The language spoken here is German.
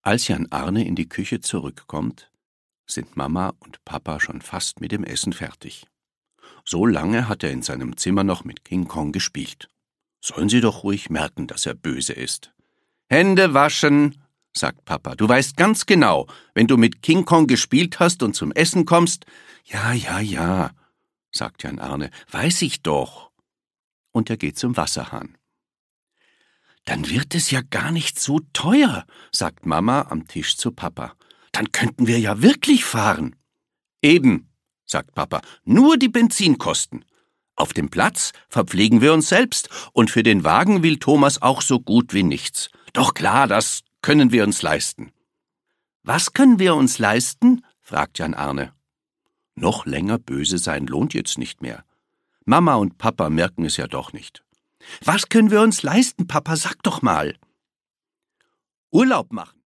Als Jan Arne in die Küche zurückkommt, sind Mama und Papa schon fast mit dem Essen fertig. So lange hat er in seinem Zimmer noch mit King Kong gespielt. Sollen sie doch ruhig merken, dass er böse ist. »Hände waschen«, sagt Papa. »Du weißt ganz genau, wenn du mit King Kong gespielt hast und zum Essen kommst.« Ja«, sagt Jan Arne. »Weiß ich doch.« Und er geht zum Wasserhahn. »Dann wird es ja gar nicht so teuer«, sagt Mama am Tisch zu Papa. »Dann könnten wir ja wirklich fahren.« »Eben«, sagt Papa, »nur die Benzinkosten. Auf dem Platz verpflegen wir uns selbst und für den Wagen will Thomas auch so gut wie nichts. Doch klar, das können wir uns leisten.« »Was können wir uns leisten?«, fragt Jan Arne. Noch länger böse sein lohnt jetzt nicht mehr. Mama und Papa merken es ja doch nicht. »Was können wir uns leisten, Papa? Sag doch mal.« »Urlaub machen.«